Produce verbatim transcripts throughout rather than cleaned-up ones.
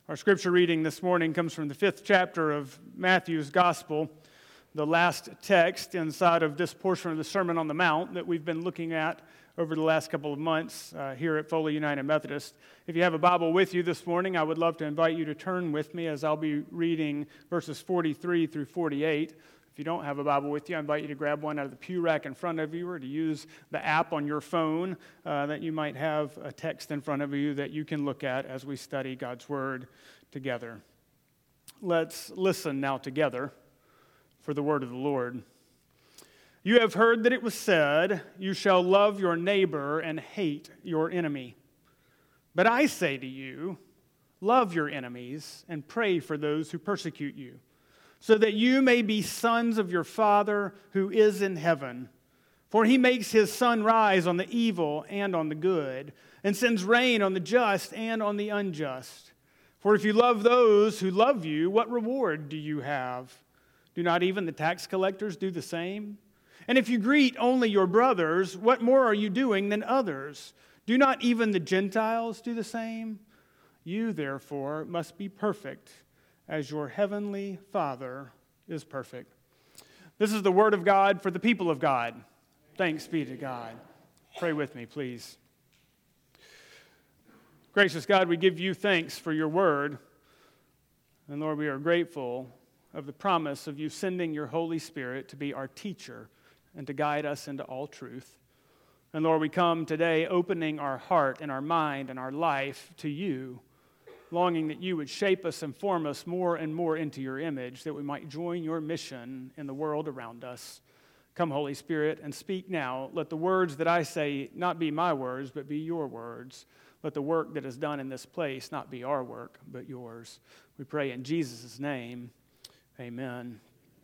Our scripture reading this morning comes from the fifth chapter of Matthew's Gospel, the last text inside of this portion of the Sermon on the Mount that we've been looking at over the last couple of months uh, here at Foley United Methodist. If you have a Bible with you this morning, I would love to invite you to turn with me as I'll be reading verses forty-three through forty-eight. If you don't have a Bible with you, I invite you to grab one out of the pew rack in front of you or to use the app on your phone uh, that you might have a text in front of you that you can look at as we study God's Word together. Let's listen now together for the word of the Lord. You have heard that it was said, "You shall love your neighbor and hate your enemy." But I say to you, love your enemies and pray for those who persecute you, so that you may be sons of your Father who is in heaven. For he makes his sun rise on the evil and on the good, and sends rain on the just and on the unjust. For if you love those who love you, what reward do you have? Do not even the tax collectors do the same? And if you greet only your brothers, what more are you doing than others? Do not even the Gentiles do the same? You, therefore, must be perfect, as your heavenly Father is perfect. This is the word of God for the people of God. Thanks be to God. Pray with me, please. Gracious God, we give you thanks for your word. And Lord, we are grateful of the promise of you sending your Holy Spirit to be our teacher and to guide us into all truth. And Lord, we come today opening our heart and our mind and our life to you, longing that you would shape us and form us more and more into your image, that we might join your mission in the world around us. Come, Holy Spirit, and speak now. Let the words that I say not be my words, but be your words. Let the work that is done in this place not be our work, but yours. We pray in Jesus' name. Amen.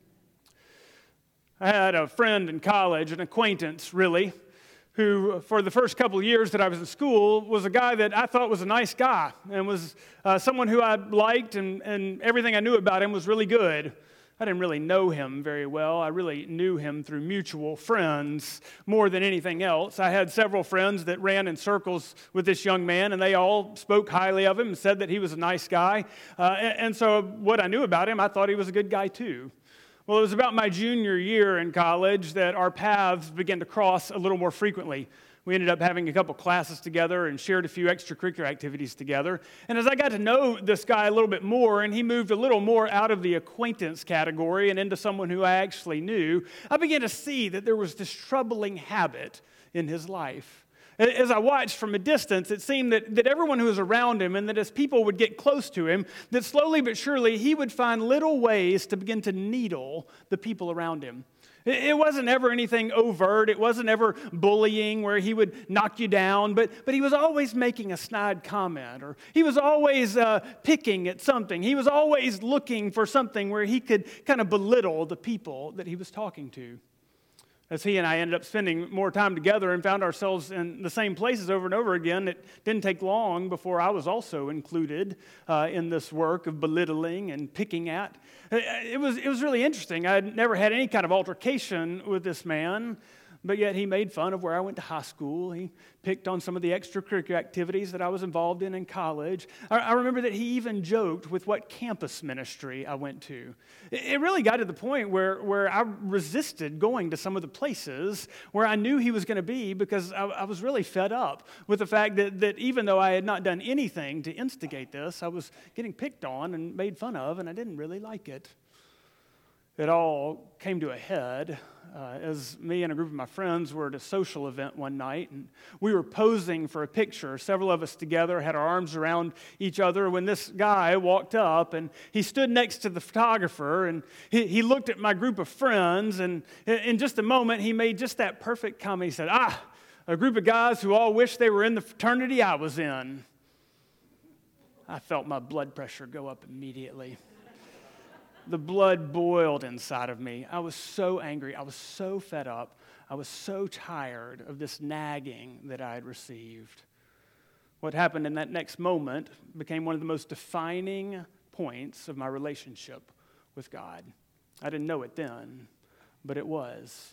I had a friend in college, an acquaintance, really, who for the first couple of years that I was in school was a guy that I thought was a nice guy and was uh, someone who I liked, and, and everything I knew about him was really good. I didn't really know him very well. I really knew him through mutual friends more than anything else. I had several friends that ran in circles with this young man, and they all spoke highly of him and said that he was a nice guy. Uh, and, and so what I knew about him, I thought he was a good guy too. Well, it was about my junior year in college that our paths began to cross a little more frequently. We ended up having a couple classes together and shared a few extracurricular activities together. And as I got to know this guy a little bit more, and he moved a little more out of the acquaintance category and into someone who I actually knew, I began to see that there was this troubling habit in his life. As I watched from a distance, it seemed that, that everyone who was around him, and that as people would get close to him, that slowly but surely he would find little ways to begin to needle the people around him. It wasn't ever anything overt. It wasn't ever bullying where he would knock you down, but, but he was always making a snide comment, or he was always uh, picking at something. He was always looking for something where he could kind of belittle the people that he was talking to. As he and I ended up spending more time together and found ourselves in the same places over and over again, it didn't take long before I was also included uh, in this work of belittling and picking at. It was, it was really interesting. I had never had any kind of altercation with this man, but yet he made fun of where I went to high school. He picked on some of the extracurricular activities that I was involved in in college. I, I remember that he even joked with what campus ministry I went to. It, it really got to the point where, where I resisted going to some of the places where I knew he was going to be, because I, I was really fed up with the fact that, that even though I had not done anything to instigate this, I was getting picked on and made fun of, and I didn't really like it. It all came to a head uh, as me and a group of my friends were at a social event one night, and we were posing for a picture. Several of us together had our arms around each other when this guy walked up, and he stood next to the photographer, and he, he looked at my group of friends, and in just a moment, he made just that perfect comment. He said, ah, a group of guys who all wish they were in the fraternity I was in. I felt my blood pressure go up immediately. The blood boiled inside of me. I was so angry. I was so fed up. I was so tired of this nagging that I had received. What happened in that next moment became one of the most defining points of my relationship with God. I didn't know it then, but it was.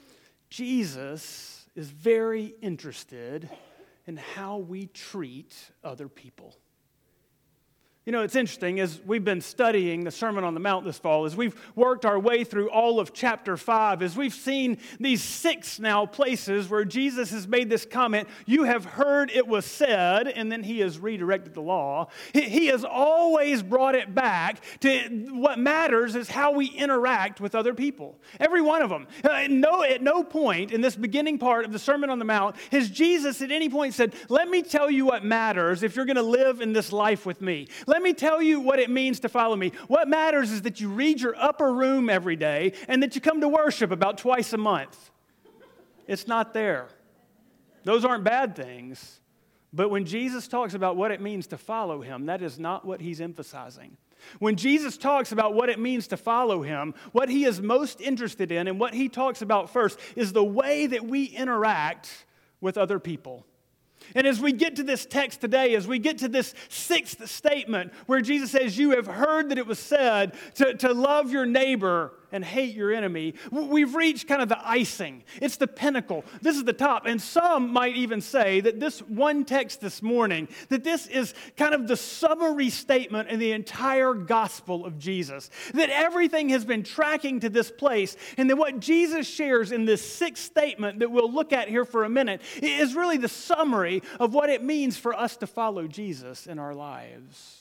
Jesus is very interested in how we treat other people. You know, it's interesting, as we've been studying the Sermon on the Mount this fall, as we've worked our way through all of chapter five, as we've seen these six now places where Jesus has made this comment, you have heard it was said, and then he has redirected the law. He, he has always brought it back to what matters is how we interact with other people. Every one of them. Uh, no, at no point in this beginning part of the Sermon on the Mount has Jesus at any point said, let me tell you what matters if you're going to live in this life with me. Let me tell you what it means to follow me. What matters is that you read your upper room every day and that you come to worship about twice a month. It's not there. Those aren't bad things. But when Jesus talks about what it means to follow him, that is not what he's emphasizing. When Jesus talks about what it means to follow him, what he is most interested in and what he talks about first is the way that we interact with other people. And as we get to this text today, as we get to this sixth statement where Jesus says, you have heard that it was said to, to love your neighbor and hate your enemy, we've reached kind of the icing. It's the pinnacle. This is the top. And some might even say that this one text this morning, that this is kind of the summary statement in the entire gospel of Jesus. That everything has been tracking to this place. And that what Jesus shares in this sixth statement that we'll look at here for a minute is really the summary of what it means for us to follow Jesus in our lives.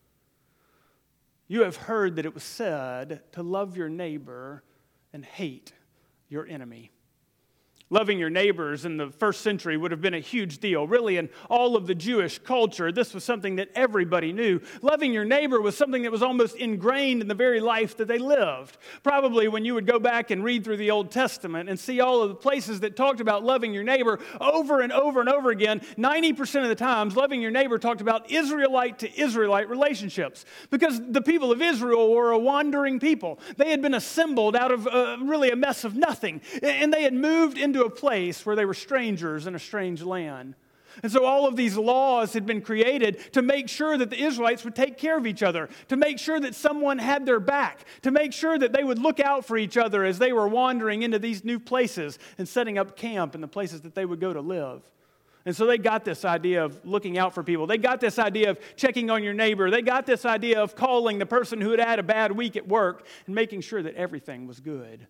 You have heard that it was said to love your neighbor and hate your enemy. Loving your neighbors in the first century would have been a huge deal. Really, in all of the Jewish culture, this was something that everybody knew. Loving your neighbor was something that was almost ingrained in the very life that they lived. Probably when you would go back and read through the Old Testament and see all of the places that talked about loving your neighbor over and over and over again, ninety percent of the times, loving your neighbor talked about Israelite to Israelite relationships. Because the people of Israel were a wandering people. They had been assembled out of uh, really a mess of nothing. And they had moved into a place where they were strangers in a strange land. And so all of these laws had been created to make sure that the Israelites would take care of each other, to make sure that someone had their back, to make sure that they would look out for each other as they were wandering into these new places and setting up camp in the places that they would go to live. And so they got this idea of looking out for people. They got this idea of checking on your neighbor. They got this idea of calling the person who had had a bad week at work and making sure that everything was good.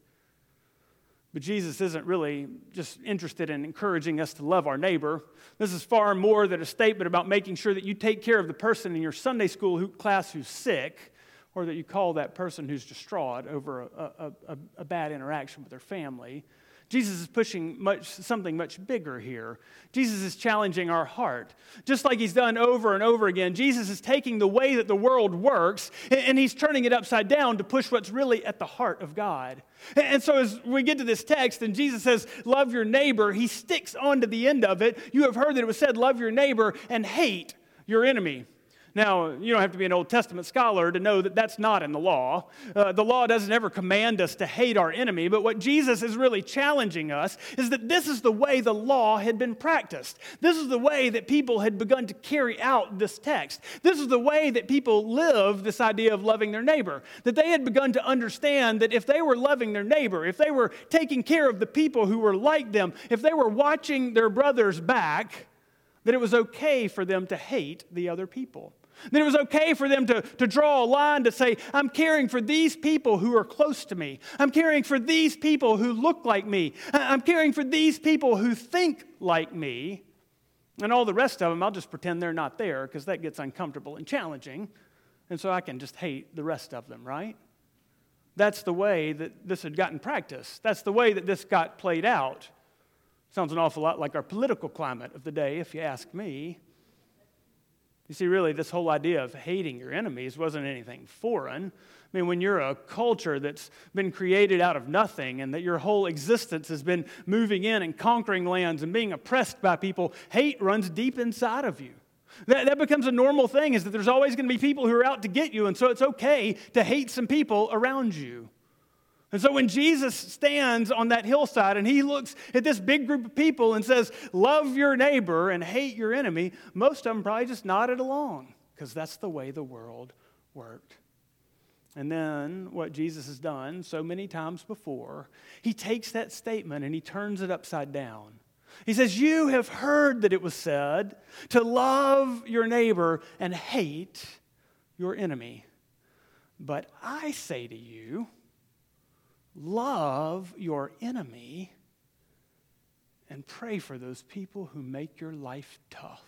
But Jesus isn't really just interested in encouraging us to love our neighbor. This is far more than a statement about making sure that you take care of the person in your Sunday school who, class who's sick, or that you call that person who's distraught over a, a, a, a bad interaction with their family. Jesus is pushing much something much bigger here. Jesus is challenging our heart. Just like he's done over and over again, Jesus is taking the way that the world works and he's turning it upside down to push what's really at the heart of God. And so as we get to this text and Jesus says, love your neighbor, he sticks on to the end of it. You have heard that it was said, love your neighbor and hate your enemy. Now, you don't have to be an Old Testament scholar to know that that's not in the law. Uh, the law doesn't ever command us to hate our enemy, but what Jesus is really challenging us is that this is the way the law had been practiced. This is the way that people had begun to carry out this text. This is the way that people lived this idea of loving their neighbor. That they had begun to understand that if they were loving their neighbor, if they were taking care of the people who were like them, if they were watching their brothers back, that it was okay for them to hate the other people. That it was okay for them to, to draw a line to say, I'm caring for these people who are close to me. I'm caring for these people who look like me. I'm caring for these people who think like me. And all the rest of them, I'll just pretend they're not there because that gets uncomfortable and challenging. And so I can just hate the rest of them, right? That's the way that this had gotten practiced. That's the way that this got played out. Sounds an awful lot like our political climate of the day, if you ask me. You see, really, this whole idea of hating your enemies wasn't anything foreign. I mean, when you're a culture that's been created out of nothing and that your whole existence has been moving in and conquering lands and being oppressed by people, hate runs deep inside of you. That, that becomes a normal thing, is that there's always going to be people who are out to get you, and so it's okay to hate some people around you. And so when Jesus stands on that hillside and he looks at this big group of people and says, love your neighbor and hate your enemy, most of them probably just nodded along because that's the way the world worked. And then what Jesus has done so many times before, he takes that statement and he turns it upside down. He says, you have heard that it was said to love your neighbor and hate your enemy. But I say to you, love your enemy and pray for those people who make your life tough.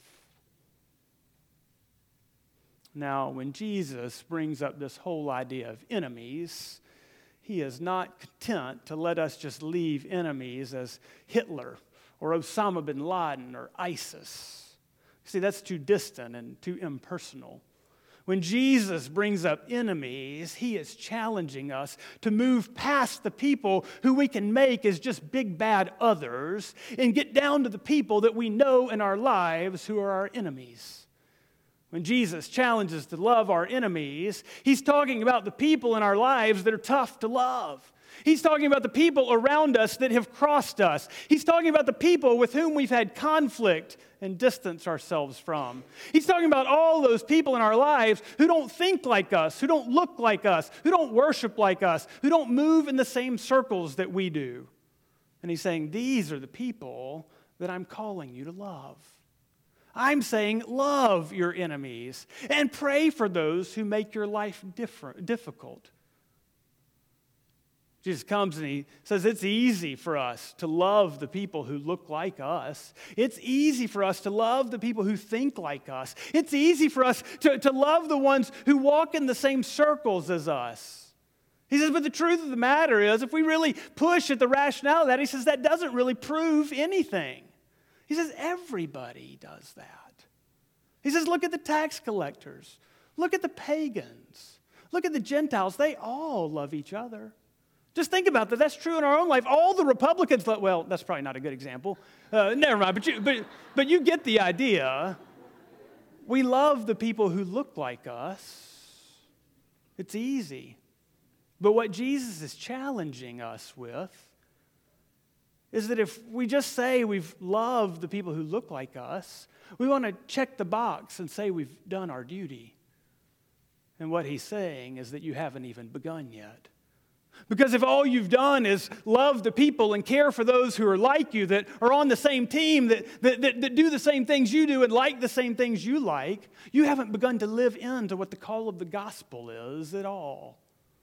Now, when Jesus brings up this whole idea of enemies, he is not content to let us just leave enemies as Hitler or Osama bin Laden or ISIS. See, that's too distant and too impersonal. When Jesus brings up enemies, he is challenging us to move past the people who we can make as just big bad others and get down to the people that we know in our lives who are our enemies. When Jesus challenges to love our enemies, he's talking about the people in our lives that are tough to love. He's talking about the people around us that have crossed us. He's talking about the people with whom we've had conflict and distance ourselves from. He's talking about all those people in our lives who don't think like us, who don't look like us, who don't worship like us, who don't move in the same circles that we do. And he's saying, these are the people that I'm calling you to love. I'm saying love your enemies and pray for those who make your life different, difficult. Jesus comes and he says it's easy for us to love the people who look like us. It's easy for us to love the people who think like us. It's easy for us to, to love the ones who walk in the same circles as us. He says, but the truth of the matter is, if we really push at the rationale of that, he says that doesn't really prove anything. He says everybody does that. He says, look at the tax collectors. Look at the pagans. Look at the Gentiles. They all love each other. Just think about that. That's true in our own life. All the Republicans, well, that's probably not a good example. Uh, never mind, but you, but, but you get the idea. We love the people who look like us. It's easy. But what Jesus is challenging us with is that if we just say we've loved the people who look like us, we want to check the box and say we've done our duty. And what he's saying is that you haven't even begun yet. Because if all you've done is love the people and care for those who are like you, that are on the same team, that, that, that, that do the same things you do and like the same things you like, you haven't begun to live into what the call of the gospel is at all.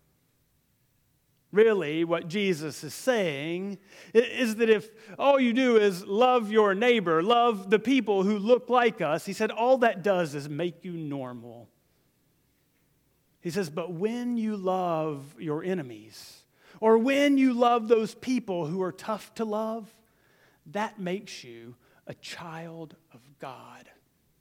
Really, what Jesus is saying is that if all you do is love your neighbor, love the people who look like us, he said all that does is make you normal. He says, but when you love your enemies, or when you love those people who are tough to love, that makes you a child of God.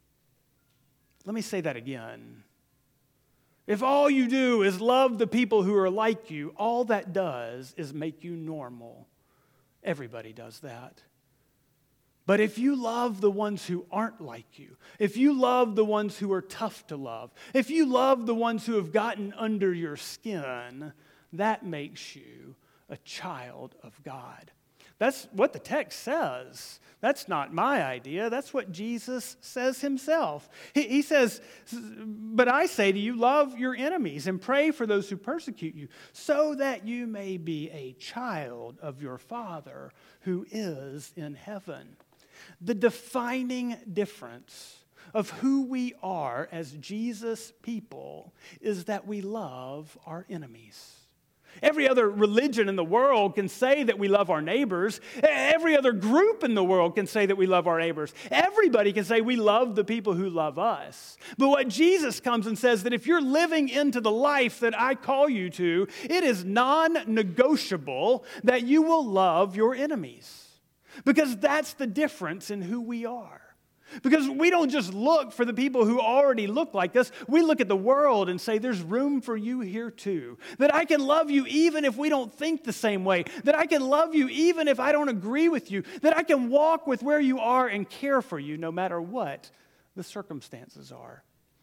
Let me say that again. If all you do is love the people who are like you, all that does is make you normal. Everybody does that. But if you love the ones who aren't like you, if you love the ones who are tough to love, if you love the ones who have gotten under your skin, that makes you a child of God. That's what the text says. That's not my idea. That's what Jesus says himself. He, he says, but I say to you, love your enemies and pray for those who persecute you, so that you may be a child of your Father who is in heaven. The defining difference of who we are as Jesus people is that we love our enemies. Every other religion in the world can say that we love our neighbors. Every other group in the world can say that we love our neighbors. Everybody can say we love the people who love us. But what Jesus comes and says that if you're living into the life that I call you to, it is non-negotiable that you will love your enemies. Because that's the difference in who we are. Because we don't just look for the people who already look like us. We look at the world and say, there's room for you here too. That I can love you even if we don't think the same way. That I can love you even if I don't agree with you. That I can walk with where you are and care for you no matter what the circumstances are.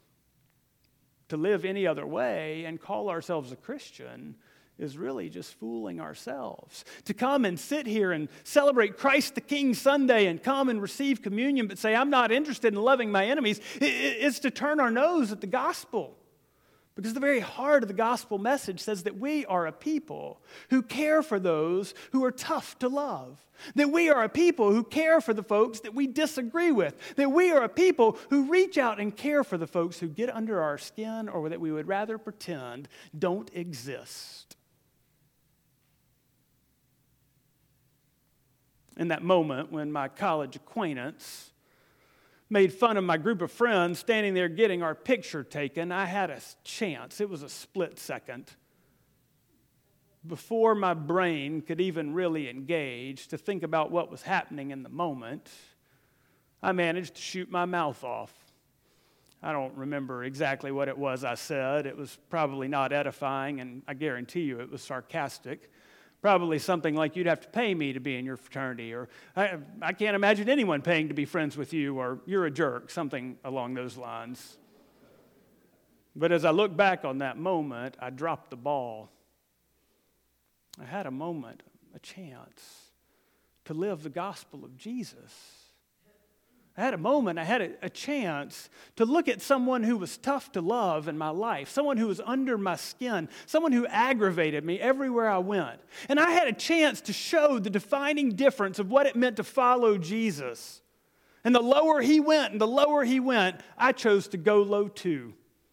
To live any other way and call ourselves a Christian is really just fooling ourselves. To come and sit here and celebrate Christ the King Sunday and come and receive communion but say, I'm not interested in loving my enemies, is to turn our nose at the gospel. Because the very heart of the gospel message says that we are a people who care for those who are tough to love. That we are a people who care for the folks that we disagree with. That we are a people who reach out and care for the folks who get under our skin or that we would rather pretend don't exist. In that moment when my college acquaintance made fun of my group of friends standing there getting our picture taken, I had a chance. It was a split second before my brain could even really engage to think about what was happening in the moment. I managed to shoot my mouth off. I don't remember exactly what it was I said. It was probably not edifying, and I guarantee you it was sarcastic. Probably something like, you'd have to pay me to be in your fraternity, or I, I can't imagine anyone paying to be friends with you, or you're a jerk, something along those lines. But as I look back on that moment, I dropped the ball. I had a moment, a chance to live the gospel of Jesus. I had a moment, I had a, a chance to look at someone who was tough to love in my life, someone who was under my skin, someone who aggravated me everywhere I went. And I had a chance to show the defining difference of what it meant to follow Jesus. And the lower he went and the lower he went, I chose to go low too.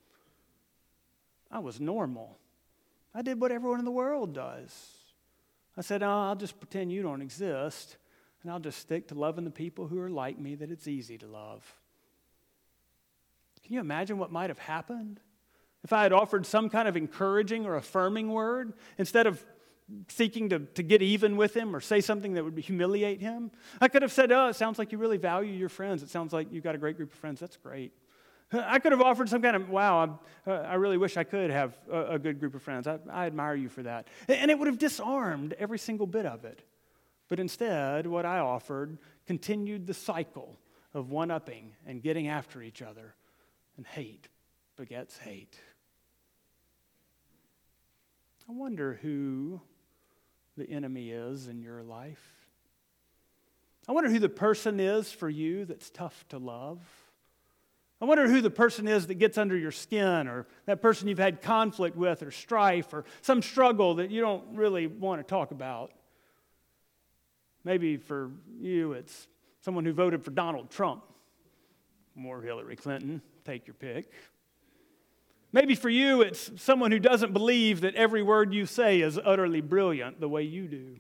I was normal. I did what everyone in the world does. I said, oh, I'll just pretend you don't exist. And I'll just stick to loving the people who are like me that it's easy to love. Can you imagine what might have happened if I had offered some kind of encouraging or affirming word instead of seeking to, to get even with him or say something that would humiliate him? I could have said, oh, it sounds like you really value your friends. It sounds like you've got a great group of friends. That's great. I could have offered some kind of, wow, uh, I really wish I could have a, a good group of friends. I, I admire you for that. And it would have disarmed every single bit of it. But instead, what I offered continued the cycle of one-upping and getting after each other. And hate begets hate. I wonder who the enemy is in your life. I wonder who the person is for you that's tough to love. I wonder who the person is that gets under your skin, or that person you've had conflict with or strife or some struggle that you don't really want to talk about. Maybe for you, it's someone who voted for Donald Trump or Hillary Clinton. Take your pick. Maybe for you, it's someone who doesn't believe that every word you say is utterly brilliant the way you do.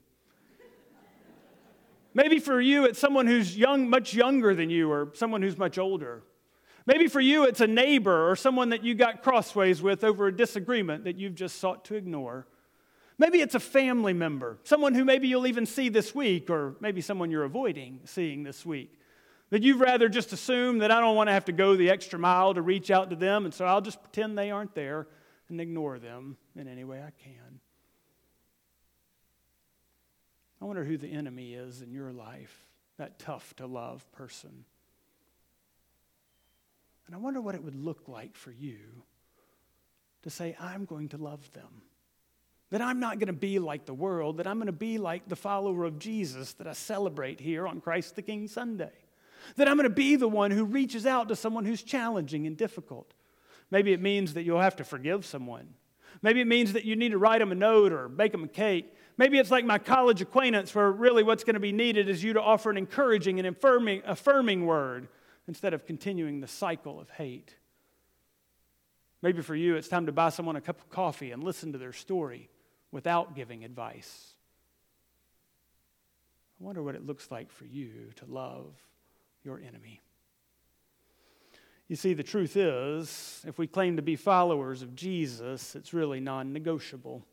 Maybe for you, it's someone who's young, much younger than you, or someone who's much older. Maybe for you, it's a neighbor or someone that you got crossways with over a disagreement that you've just sought to ignore. Maybe it's a family member, someone who maybe you'll even see this week, or maybe someone you're avoiding seeing this week. That you'd rather just assume that I don't want to have to go the extra mile to reach out to them, and so I'll just pretend they aren't there and ignore them in any way I can. I wonder who the enemy is in your life, that tough to love person. And I wonder what it would look like for you to say, I'm going to love them. That I'm not going to be like the world, that I'm going to be like the follower of Jesus that I celebrate here on Christ the King Sunday. That I'm going to be the one who reaches out to someone who's challenging and difficult. Maybe it means that you'll have to forgive someone. Maybe it means that you need to write them a note or bake them a cake. Maybe it's like my college acquaintance, where really what's going to be needed is you to offer an encouraging and affirming, affirming word instead of continuing the cycle of hate. Maybe for you, it's time to buy someone a cup of coffee and listen to their story without giving advice. I wonder what it looks like for you to love your enemy. You see, the truth is, if we claim to be followers of Jesus, it's really non-negotiable.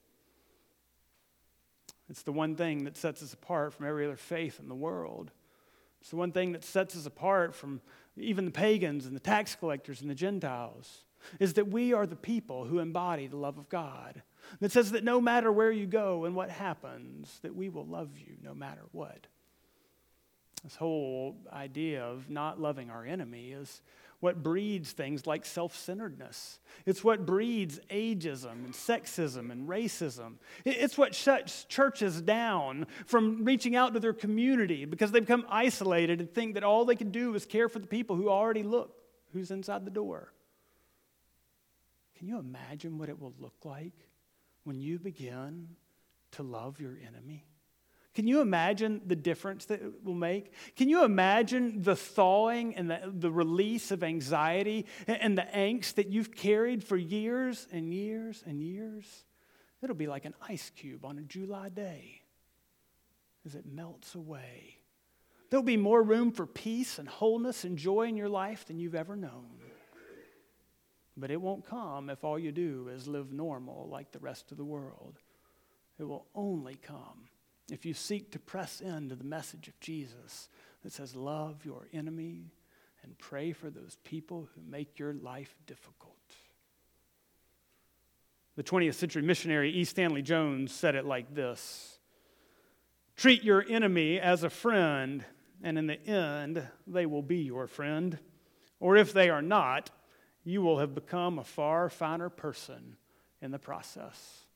It's the one thing that sets us apart from every other faith in the world. It's the one thing that sets us apart from even the pagans and the tax collectors and the Gentiles, is that we are the people who embody the love of God. That says that no matter where you go and what happens, that we will love you no matter what. This whole idea of not loving our enemy is what breeds things like self-centeredness. It's what breeds ageism and sexism and racism. It's what shuts churches down from reaching out to their community because they become isolated and think that all they can do is care for the people who already look who's inside the door. Can you imagine what it will look like when you begin to love your enemy? Can you imagine the difference that it will make? Can you imagine the thawing and the, the release of anxiety and, and the angst that you've carried for years and years and years? It'll be like an ice cube on a July day as it melts away. There'll be more room for peace and wholeness and joy in your life than you've ever known. But it won't come if all you do is live normal like the rest of the world. It will only come if you seek to press into the message of Jesus that says, love your enemy and pray for those people who make your life difficult. The twentieth century missionary E. Stanley Jones said it like this: treat your enemy as a friend, and in the end, they will be your friend. Or if they are not, you will have become a far finer person in the process.